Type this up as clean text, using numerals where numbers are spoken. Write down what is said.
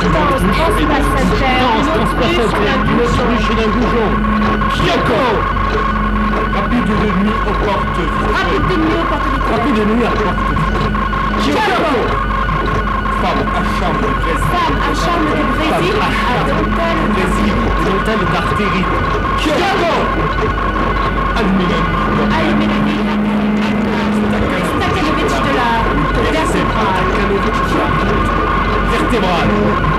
Une autruche et d'un goujon. Kyoko. Rapide de nuit aux portes vitrées. Rapide de nuit aux portes vitrées. Rapide de nuit aux portes vitrées. Kyoko. Femme à charme de Brésil. Femme à charme de Brésil. À dentelle. Brésil. Dentelle d'artérie. Kyoko. Allumez la nuit. Allumez la nuit. Stakanovitch de la vertébrale. Vertébrale.